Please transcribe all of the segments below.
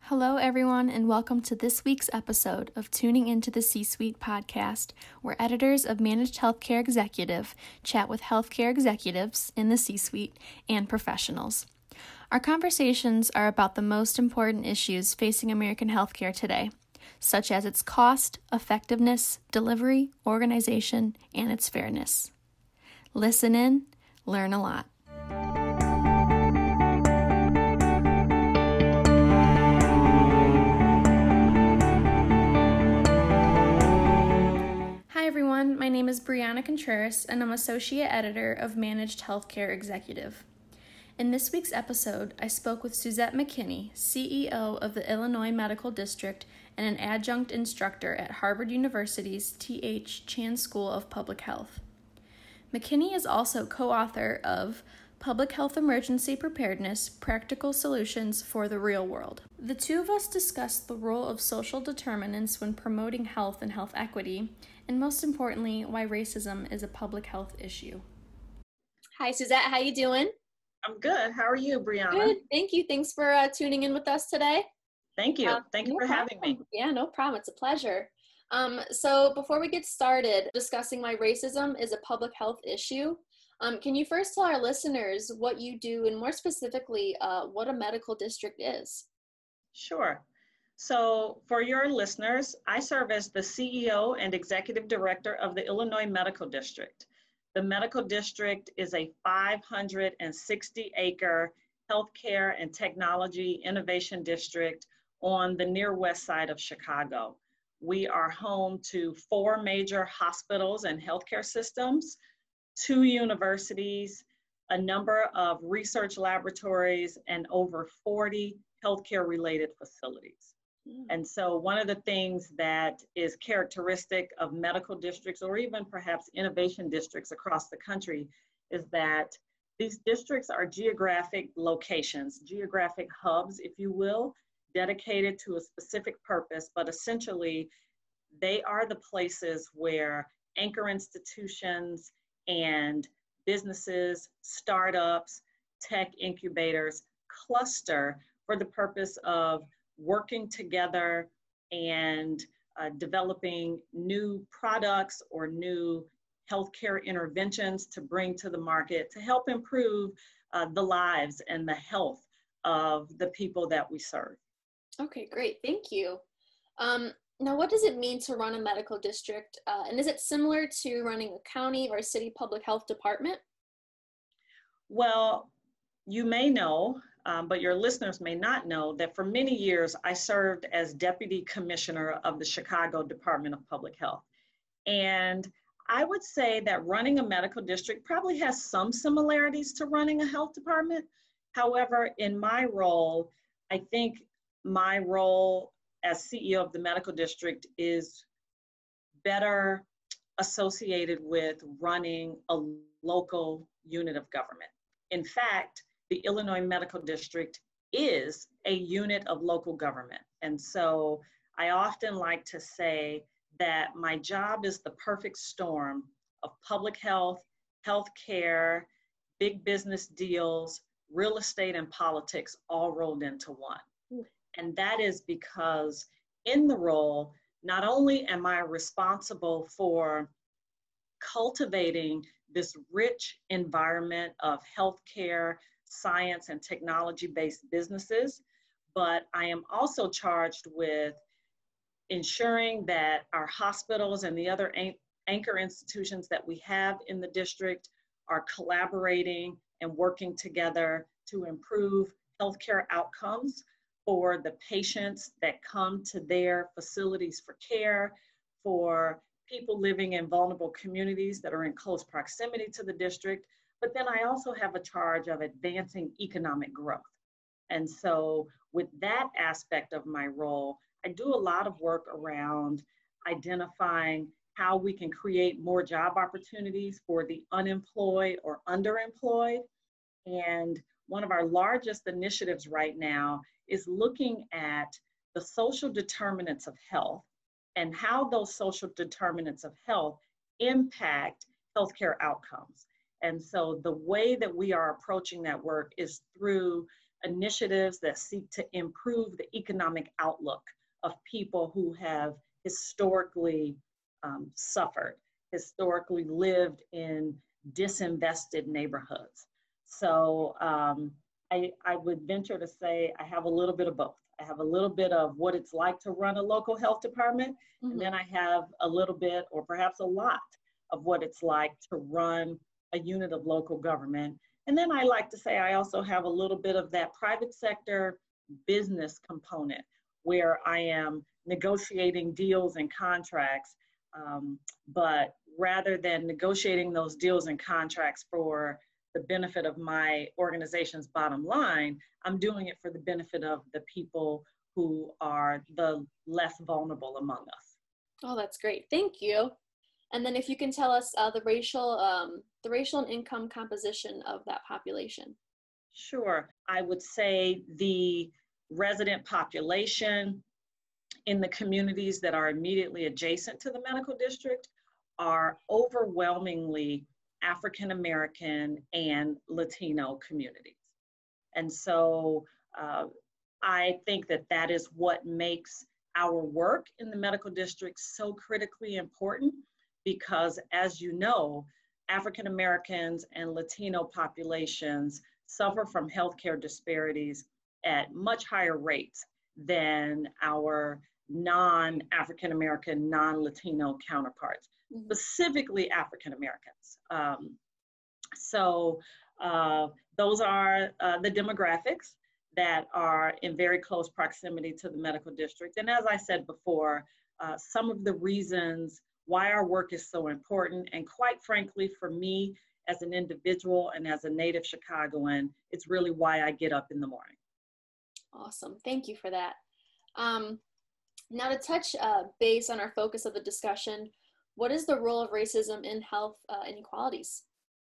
Hello, everyone, and welcome to this week's episode of Tuning Into the C-Suite podcast, where editors of Managed Healthcare Executive chat with healthcare executives in the C-Suite and professionals. Our conversations are about the most important issues facing American healthcare today, such as its cost, effectiveness, delivery, organization, and its fairness. Listen in, learn a lot. Hi everyone, my name is Brianna Contreras and I'm Associate Editor of Managed Healthcare Executive. In this week's episode, I spoke with Suzette McKinney, CEO of the Illinois Medical District and an adjunct instructor at Harvard University's T.H. Chan School of Public Health. McKinney is also co-author of Public Health Emergency Preparedness: Practical Solutions for the Real World. The two of us discussed the role of social determinants when promoting health and health equity, and most importantly, why racism is a public health issue. Hi, Suzette. How you doing? I'm good. How are you, Brianna? Good. Thank you. Thanks for tuning in with us today. Thank you. Thank you No for having me. problem. Yeah, no problem. It's a pleasure. So before we get started discussing why racism is a public health issue, can you first tell our listeners what you do and more specifically what a medical district is? Sure. So for your listeners, I serve as the CEO and Executive Director of the Illinois Medical District. The Medical District is a 560-acre healthcare and technology innovation district on the near west side of Chicago. We are home to 4 major hospitals and healthcare systems, 2 universities, a number of research laboratories, and over 40 healthcare-related facilities. And so one of the things that is characteristic of medical districts, or even perhaps innovation districts across the country, is that these districts are geographic locations, geographic hubs, if you will, dedicated to a specific purpose, but essentially they are the places where anchor institutions and businesses, startups, tech incubators cluster for the purpose of working together and developing new products or new healthcare interventions to bring to the market to help improve the lives and the health of the people that we serve. Okay, great. Thank you. Now, what does it mean to run a medical district? And is it similar to running a county or a city public health department? Well, you may know, but your listeners may not know that for many years I served as Deputy Commissioner of the Chicago Department of Public Health. And I would say that running a medical district probably has some similarities to running a health department. However, in my role, I think my role as CEO of the medical district is better associated with running a local unit of government. In fact, the Illinois Medical District is a unit of local government. And so I often like to say that my job is the perfect storm of public health, healthcare, big business deals, real estate, and politics all rolled into one. And that is because in the role, not only am I responsible for cultivating this rich environment of healthcare, science, and technology-based businesses, but I am also charged with ensuring that our hospitals and the other anchor institutions that we have in the district are collaborating and working together to improve healthcare outcomes for the patients that come to their facilities for care, for people living in vulnerable communities that are in close proximity to the district. But then I also have a charge of advancing economic growth. And so with that aspect of my role, I do a lot of work around identifying how we can create more job opportunities for the unemployed or underemployed. And one of our largest initiatives right now is looking at the social determinants of health and how those social determinants of health impact healthcare outcomes. And so the way that we are approaching that work is through initiatives that seek to improve the economic outlook of people who have historically suffered, historically lived in disinvested neighborhoods. So I would venture to say I have a little bit of both. I have a little bit of what it's like to run a local health department, and then I have a little bit, or perhaps a lot, of what it's like to run a unit of local government. And then I like to say I also have a little bit of that private sector business component where I am negotiating deals and contracts, but rather than negotiating those deals and contracts for the benefit of my organization's bottom line, I'm doing it for the benefit of the people who are the less vulnerable among us. Oh, that's great. Thank you. And then if you can tell us the racial and income composition of that population. Sure. I would say the resident population in the communities that are immediately adjacent to the medical district are overwhelmingly African American and Latino communities. And so I think that that is what makes our work in the medical district so critically important, because as you know, African Americans and Latino populations suffer from healthcare disparities at much higher rates than our non-African American, non-Latino counterparts, specifically African Americans. So those are the demographics that are in very close proximity to the medical district. And as I said before, some of the reasons why our work is so important, and quite frankly, for me as an individual and as a native Chicagoan, it's really why I get up in the morning. Awesome, thank you for that. Now to touch base on our focus of the discussion, what is the role of racism in health inequalities?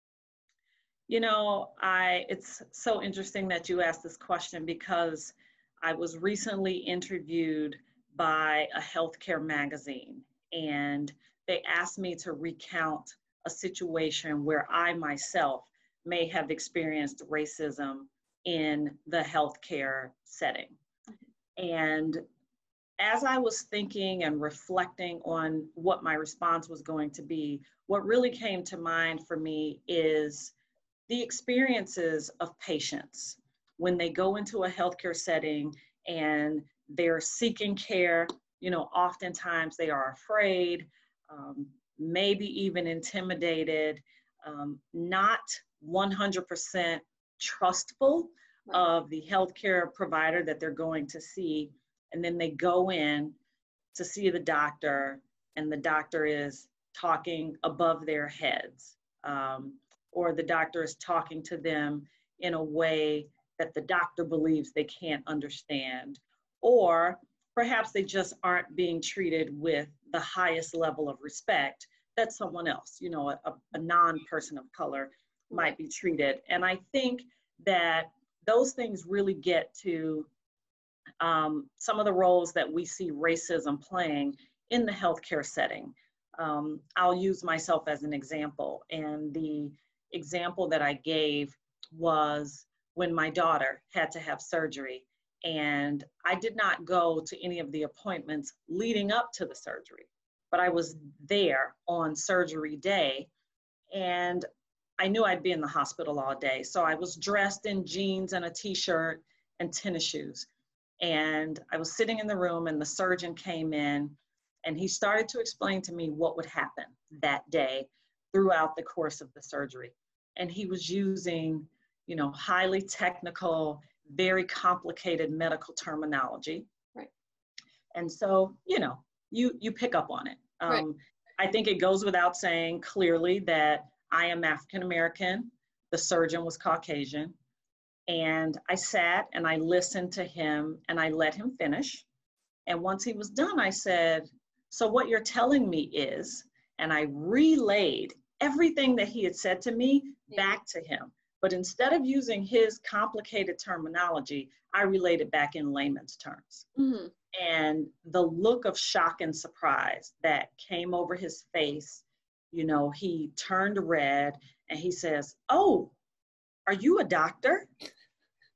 You know, it's so interesting that you asked this question, because I was recently interviewed by a healthcare magazine, and they asked me to recount a situation where I myself may have experienced racism in the healthcare setting. And as I was thinking and reflecting on what my response was going to be, what really came to mind for me is the experiences of patients when they go into a healthcare setting and they're seeking care. You know, oftentimes they are afraid, maybe even intimidated, not 100% trustful of the healthcare provider that they're going to see. And then they go in to see the doctor, and the doctor is talking above their heads, or the doctor is talking to them in a way that the doctor believes they can't understand, or perhaps they just aren't being treated with the highest level of respect that someone else, you know, a non-person of color might be treated. And I think that those things really get to some of the roles that we see racism playing in the healthcare setting. I'll use myself as an example. And the example that I gave was when my daughter had to have surgery. And I did not go to any of the appointments leading up to the surgery, but I was there on surgery day. And I knew I'd be in the hospital all day. So I was dressed in jeans and a t-shirt and tennis shoes. And I was sitting in the room, and the surgeon came in, and he started to explain to me what would happen that day throughout the course of the surgery. And he was using, you know, highly technical, very complicated medical terminology. Right. And so, you know, you pick up on it. Right. I think it goes without saying clearly that I am African American. The surgeon was Caucasian. And I sat and I listened to him and I let him finish. And once he was done, I said, so what you're telling me is, and I relayed everything that he had said to me back to him. But instead of using his complicated terminology, I relayed it back in layman's terms. Mm-hmm. And the look of shock and surprise that came over his face, you know, he turned red and he says, "Oh, are you a doctor?"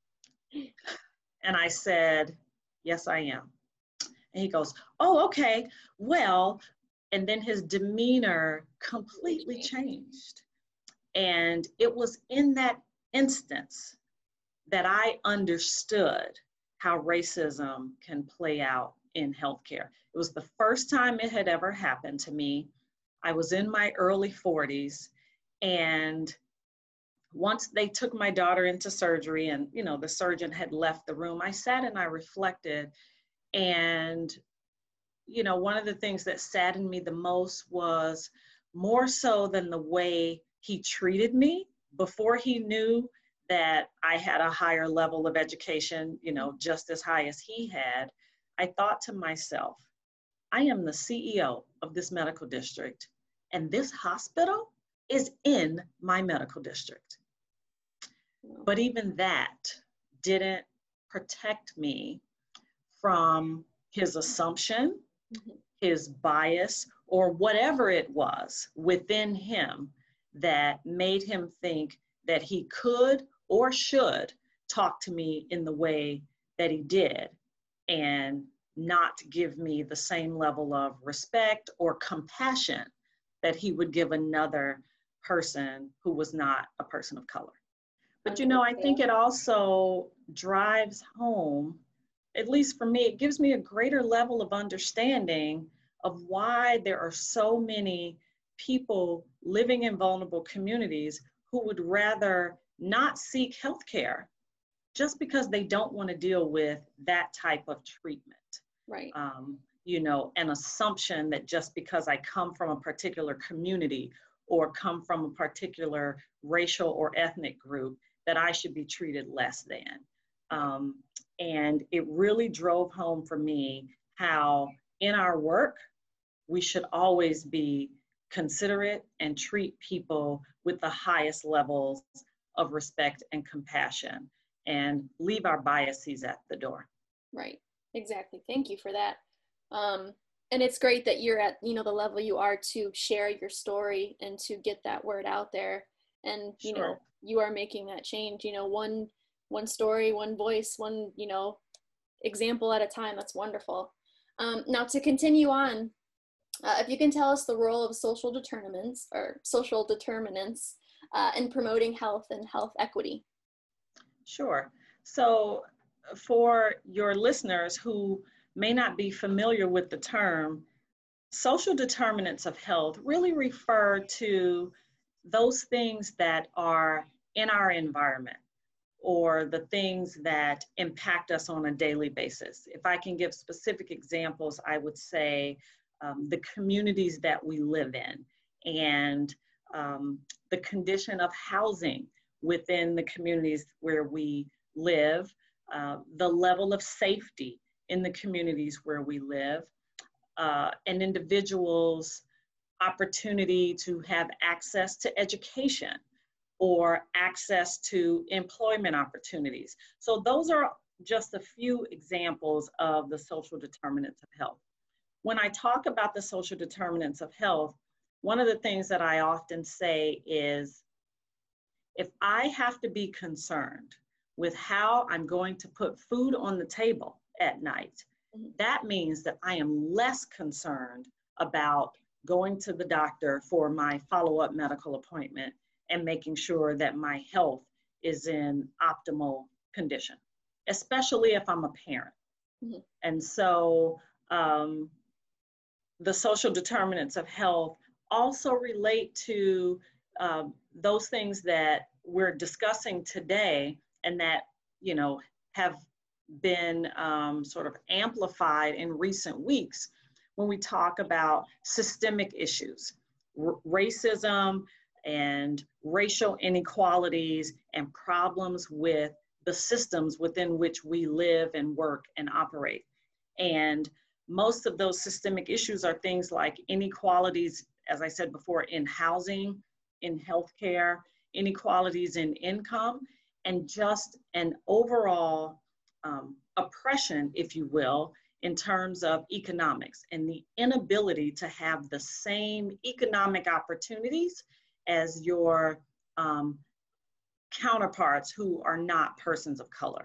And I said, yes, I am. And he goes, oh, okay, well, and then his demeanor completely changed. And it was in that instance that I understood how racism can play out in healthcare. It was the first time it had ever happened to me. I was in my early 40s, and once they took my daughter into surgery and, you know, the surgeon had left the room, I sat and I reflected. And, you know, one of the things that saddened me the most was more so than the way he treated me before he knew that I had a higher level of education, you know, just as high as he had. I thought to myself, I am the CEO of this medical district, and this hospital is in my medical district. But even that didn't protect me from his assumption, his bias, or whatever it was within him that made him think that he could or should talk to me in the way that he did and not give me the same level of respect or compassion that he would give another person who was not a person of color. But, you know, I think it also drives home, at least for me, it gives me a greater level of understanding of why there are so many people living in vulnerable communities who would rather not seek healthcare just because they don't want to deal with that type of treatment. Right. You know, an assumption that just because I come from a particular community or come from a particular racial or ethnic group, that I should be treated less than. And it really drove home for me how in our work, we should always be considerate and treat people with the highest levels of respect and compassion and leave our biases at the door. Right, exactly. Thank you for that. And it's great that you're at, you know, the level you are to share your story and to get that word out there. And, you know, you are making that change, you know, one story, one voice, one, you know, example at a time. That's wonderful. Now to continue on, if you can tell us the role of social determinants in promoting health and health equity. Sure. So for your listeners who may not be familiar with the term, social determinants of health really refer to those things that are in our environment or the things that impact us on a daily basis. If I can give specific examples, I would say the communities that we live in and the condition of housing within the communities where we live, the level of safety in the communities where we live, an individual's opportunity to have access to education or access to employment opportunities. So those are just a few examples of the social determinants of health. When I talk about the social determinants of health, one of the things that I often say is, if I have to be concerned with how I'm going to put food on the table at night, that means that I am less concerned about going to the doctor for my follow-up medical appointment and making sure that my health is in optimal condition, especially if I'm a parent. Mm-hmm. And so the social determinants of health also relate to those things that we're discussing today and that, you know, have been sort of amplified in recent weeks when we talk about systemic issues, racism and racial inequalities and problems with the systems within which we live and work and operate. And most of those systemic issues are things like inequalities, as I said before, in housing, in healthcare, inequalities in income, and just an overall oppression, if you will, in terms of economics and the inability to have the same economic opportunities as your counterparts who are not persons of color.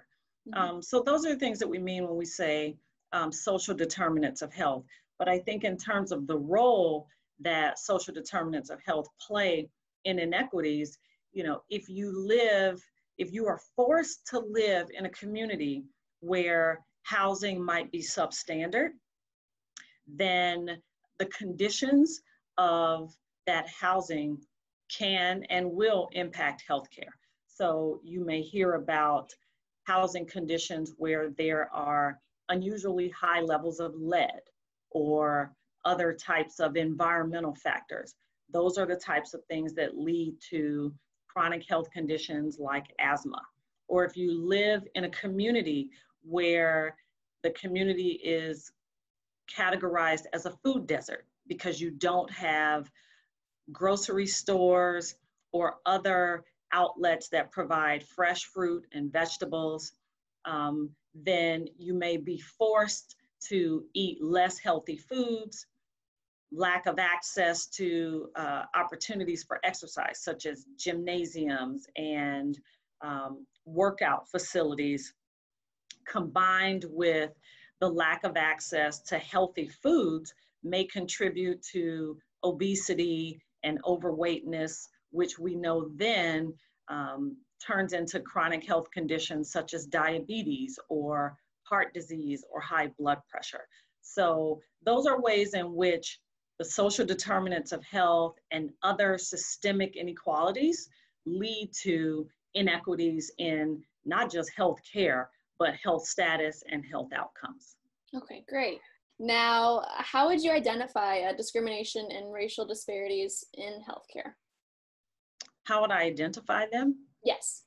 So those are the things that we mean when we say social determinants of health. But I think in terms of the role that social determinants of health play in inequities, if you are forced to live in a community where housing might be substandard, then the conditions of that housing can and will impact healthcare. So you may hear about housing conditions where there are unusually high levels of lead or other types of environmental factors. Those are the types of things that lead to chronic health conditions like asthma. Or if you live in a community where the community is categorized as a food desert because you don't have grocery stores or other outlets that provide fresh fruit and vegetables, then you may be forced to eat less healthy foods, lack of access to opportunities for exercise, such as gymnasiums and workout facilities, combined with the lack of access to healthy foods, may contribute to obesity and overweightness, which we know then turns into chronic health conditions such as diabetes or heart disease or high blood pressure. So those are ways in which the social determinants of health and other systemic inequalities lead to inequities in not just health care, but health status and health outcomes. Okay, great. Now, how would you identify discrimination and racial disparities in healthcare? How would I identify them? Yes.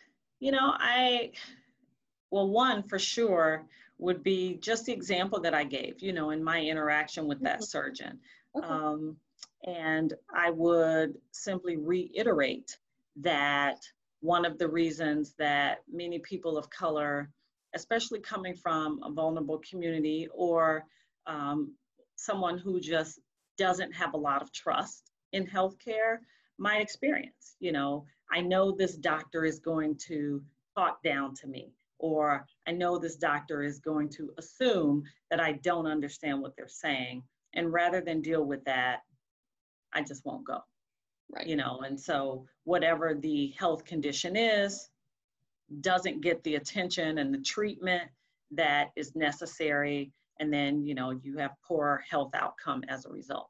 One for sure would be just the example that I gave, in my interaction with that surgeon. Okay. And I would simply reiterate that one of the reasons that many people of color, especially coming from a vulnerable community or someone who just doesn't have a lot of trust in healthcare, might experience, I know this doctor is going to talk down to me, or I know this doctor is going to assume that I don't understand what they're saying. And rather than deal with that, I just won't go. Right. And so whatever the health condition is, doesn't get the attention and the treatment that is necessary. And then, you have poor health outcome as a result.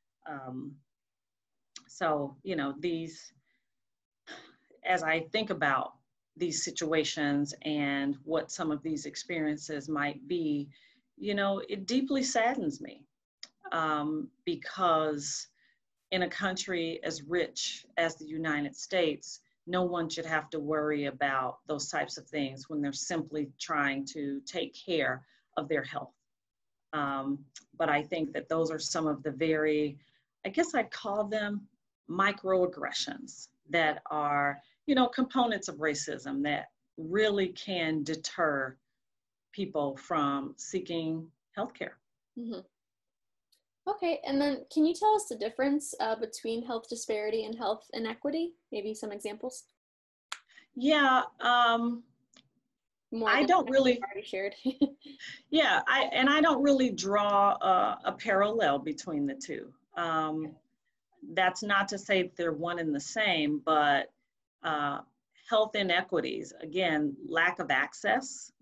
As I think about these situations and what some of these experiences might be, it deeply saddens me because in a country as rich as the United States, no one should have to worry about those types of things when they're simply trying to take care of their health. But I think that those are some of the very, I guess I'd call them microaggressions that are, components of racism that really can deter people from seeking healthcare. Mm-hmm. Okay, and then can you tell us the difference between health disparity and health inequity? Maybe some examples? Yeah, I don't really already shared. Yeah, I don't really draw a parallel between the two. That's not to say that they're one and the same, but health inequities, again, lack of access,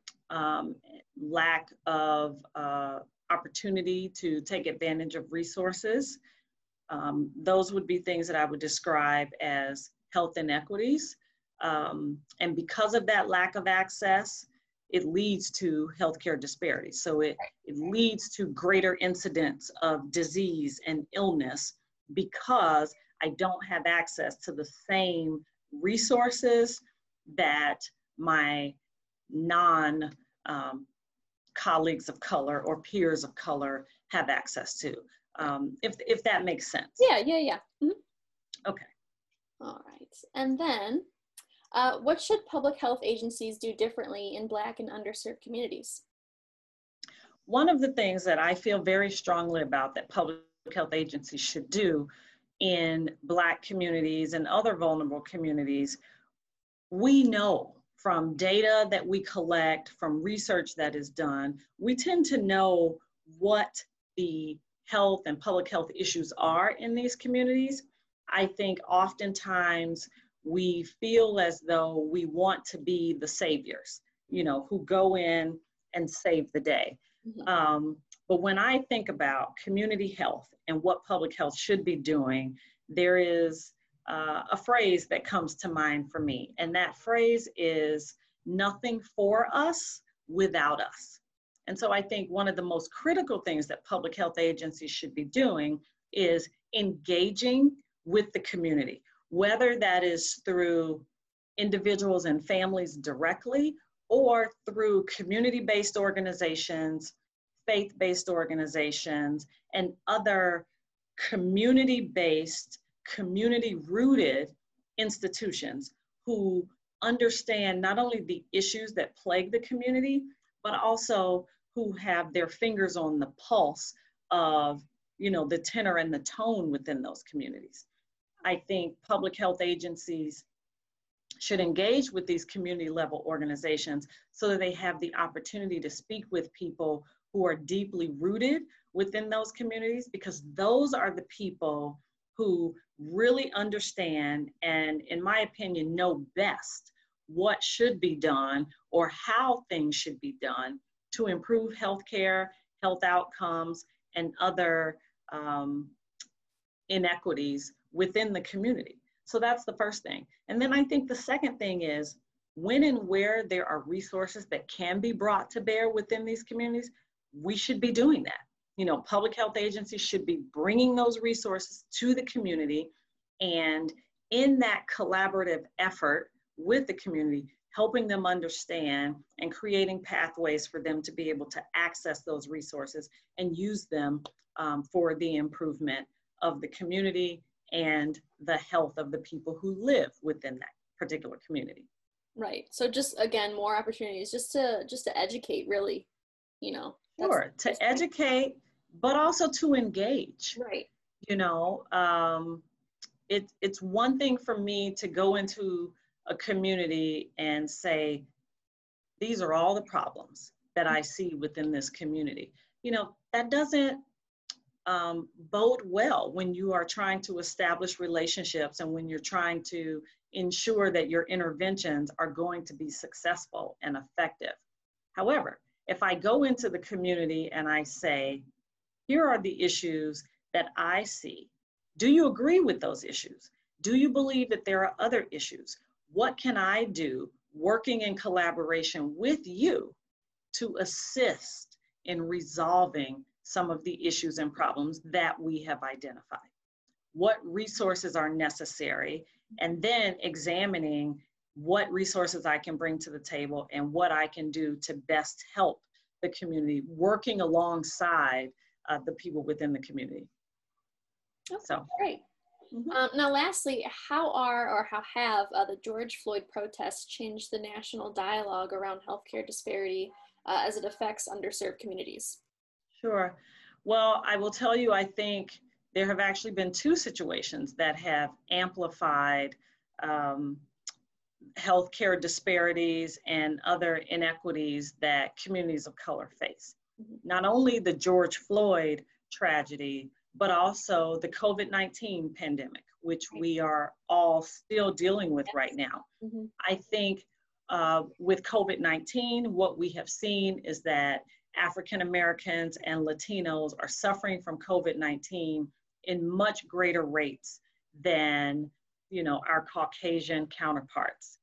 lack of opportunity to take advantage of resources. Those would be things that I would describe as health inequities. And because of that lack of access, it leads to healthcare disparities. So it leads to greater incidence of disease and illness because I don't have access to the same resources that my colleagues of color or peers of color have access to, if that makes sense. Yeah. Mm-hmm. Okay. All right. And then what should public health agencies do differently in Black and underserved communities? One of the things that I feel very strongly about that public health agencies should do in Black communities and other vulnerable communities, we know from data that we collect, from research that is done, we tend to know what the health and public health issues are in these communities. I think oftentimes we feel as though we want to be the saviors, who go in and save the day. But when I think about community health and what public health should be doing, there is a phrase that comes to mind for me. And that phrase is nothing for us without us. And so I think one of the most critical things that public health agencies should be doing is engaging with the community, whether that is through individuals and families directly or through community-based organizations, faith-based organizations, and other community-based, community-rooted institutions who understand not only the issues that plague the community, but also who have their fingers on the pulse of, the tenor and the tone within those communities. I think public health agencies should engage with these community level organizations so that they have the opportunity to speak with people who are deeply rooted within those communities, because those are the people who really understand and, in my opinion, know best what should be done or how things should be done to improve healthcare, health outcomes, and other inequities within the community. So that's the first thing. And then I think the second thing is when and where there are resources that can be brought to bear within these communities, we should be doing that. Public health agencies should be bringing those resources to the community, and in that collaborative effort with the community, helping them understand and creating pathways for them to be able to access those resources and use them for the improvement of the community and the health of the people who live within that particular community. Right. So just, again, more opportunities just to educate, really, Sure, to educate, but also to engage. Right. It's one thing for me to go into a community and say, these are all the problems that I see within this community. That doesn't bode well when you are trying to establish relationships and when you're trying to ensure that your interventions are going to be successful and effective. However, if I go into the community and I say, here are the issues that I see. Do you agree with those issues? Do you believe that there are other issues? What can I do working in collaboration with you to assist in resolving some of the issues and problems that we have identified? What resources are necessary? And then examining what resources I can bring to the table and what I can do to best help the community, working alongside the people within the community. Okay, so great. Now, lastly, how have the George Floyd protests changed the national dialogue around healthcare disparity as it affects underserved communities? Sure. Well, I will tell you, I think there have actually been two situations that have amplified healthcare disparities and other inequities that communities of color face. Not only the George Floyd tragedy, but also the COVID-19 pandemic, which we are all still dealing with right now. I think with COVID-19, what we have seen is that African Americans and Latinos are suffering from COVID-19 in much greater rates than our Caucasian counterparts.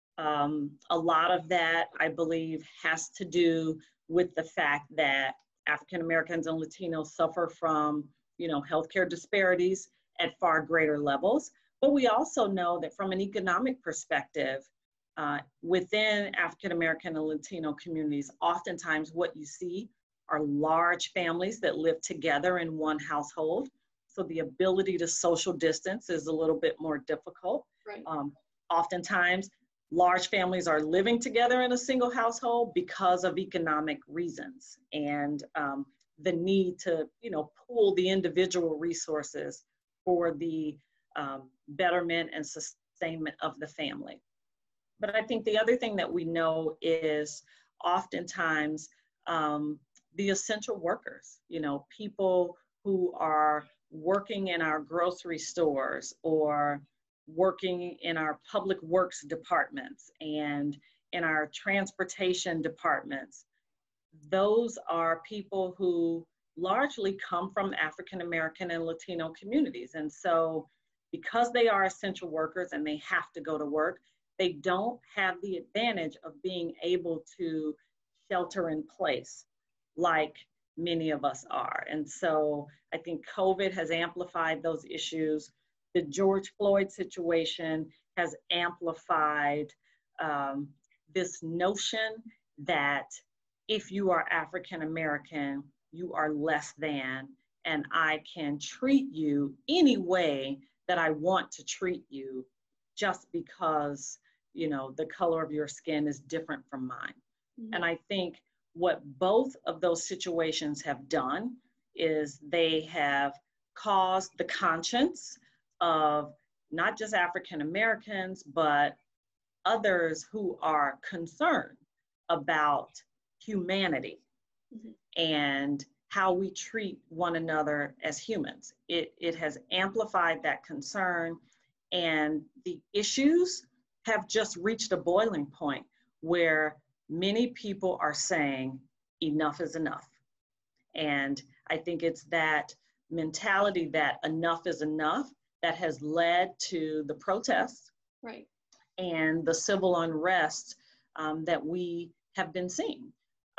A lot of that, I believe, has to do with the fact that African Americans and Latinos suffer from healthcare disparities at far greater levels. But we also know that from an economic perspective, within African American and Latino communities, oftentimes what you see are large families that live together in one household. So the ability to social distance is a little bit more difficult. Right. Oftentimes, large families are living together in a single household because of economic reasons and the need to, pool the individual resources for the betterment and sustainment of the family. But I think the other thing that we know is oftentimes the essential workers, people who are working in our grocery stores or working in our public works departments and in our transportation departments. Those are people who largely come from African American and Latino communities. And so because they are essential workers and they have to go to work, they don't have the advantage of being able to shelter in place like many of us are. And so I think COVID has amplified those issues. The George Floyd situation has amplified this notion that if you are African American, you are less than, and I can treat you any way that I want to treat you just because, the color of your skin is different from mine. Mm-hmm. And I think what both of those situations have done is they have caused the conscience of not just African Americans, but others who are concerned about humanity mm-hmm. and how we treat one another as humans. It has amplified that concern, and the issues have just reached a boiling point where many people are saying enough is enough. And I think it's that mentality that enough is enough that has led to the protests right. and the civil unrest that we have been seeing.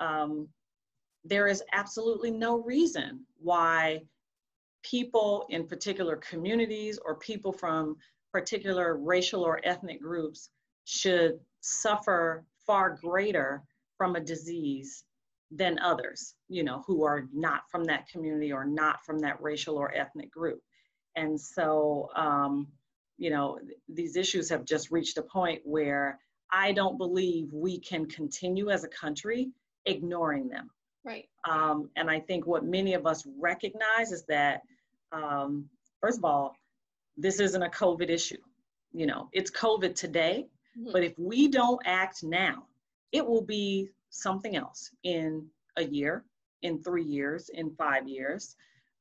There is absolutely no reason why people in particular communities or people from particular racial or ethnic groups should suffer far greater from a disease than others, who are not from that community or not from that racial or ethnic group. And so, these issues have just reached a point where I don't believe we can continue as a country ignoring them. Right. And I think what many of us recognize is that, first of all, this isn't a COVID issue. It's COVID today, mm-hmm. but if we don't act now, it will be something else in a year, in 3 years, in 5 years.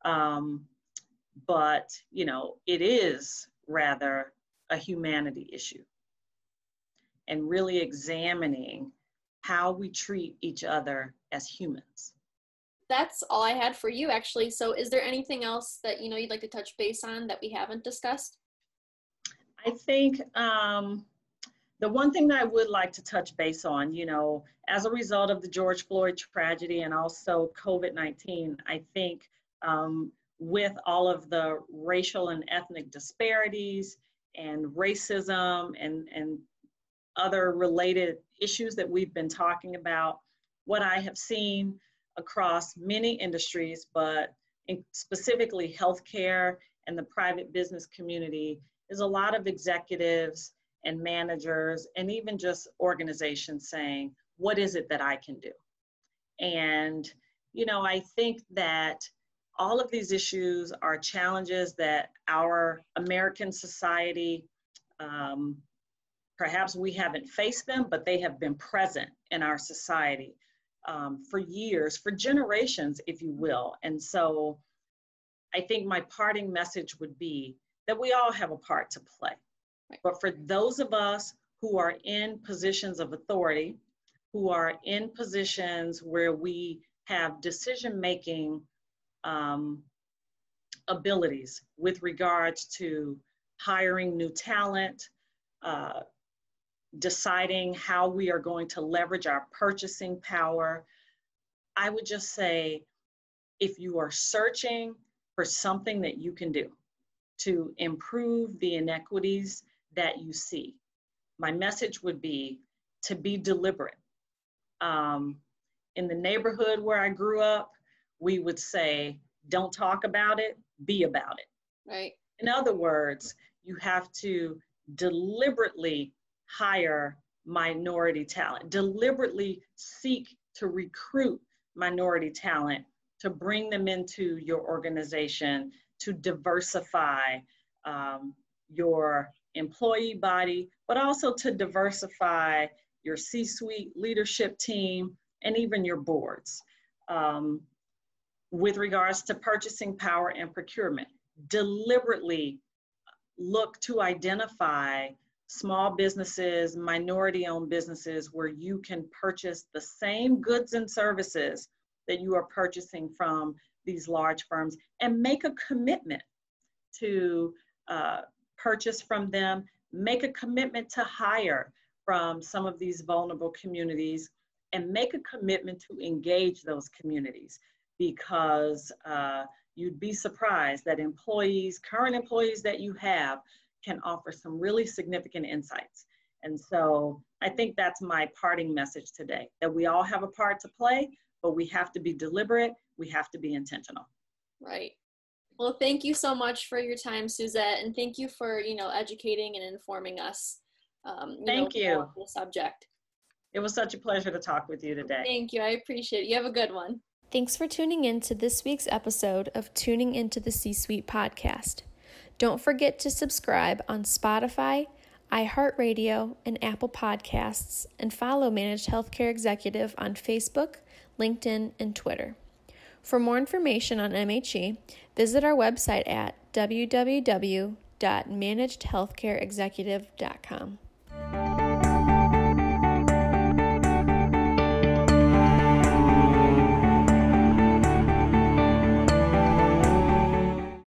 But, it is rather a humanity issue, and really examining how we treat each other as humans. That's all I had for you, actually. So is there anything else that, you'd like to touch base on that we haven't discussed? I think the one thing that I would like to touch base on, as a result of the George Floyd tragedy and also COVID-19, I think with all of the racial and ethnic disparities and racism and other related issues that we've been talking about, what I have seen across many industries, but specifically healthcare and the private business community, is a lot of executives and managers and even just organizations saying, what is it that I can do? And, I think that all of these issues are challenges that our American society, perhaps we haven't faced them, but they have been present in our society for years, for generations, if you will. And so I think my parting message would be that we all have a part to play. Right. But for those of us who are in positions of authority, who are in positions where we have decision-making abilities with regards to hiring new talent, deciding how we are going to leverage our purchasing power, I would just say, if you are searching for something that you can do to improve the inequities that you see, my message would be to be deliberate. In the neighborhood where I grew up, we would say, don't talk about it, be about it. Right. In other words, you have to deliberately hire minority talent, deliberately seek to recruit minority talent, to bring them into your organization, to diversify your employee body, but also to diversify your C-suite leadership team and even your boards. With regards to purchasing power and procurement, deliberately look to identify small businesses, minority-owned businesses where you can purchase the same goods and services that you are purchasing from these large firms, and make a commitment to purchase from them, make a commitment to hire from some of these vulnerable communities, and make a commitment to engage those communities, because you'd be surprised that current employees that you have can offer some really significant insights. And so I think that's my parting message today, that we all have a part to play, but we have to be deliberate, we have to be intentional. Right. Well, thank you so much for your time, Suzette, and thank you for, educating and informing us, Thank you. on the subject. It was such a pleasure to talk with you today. Thank you. I appreciate it. You have a good one. Thanks for tuning in to this week's episode of Tuning Into the C-Suite podcast. Don't forget to subscribe on Spotify, iHeartRadio, and Apple Podcasts, and follow Managed Healthcare Executive on Facebook, LinkedIn, and Twitter. For more information on MHE, visit our website at www.managedhealthcareexecutive.com.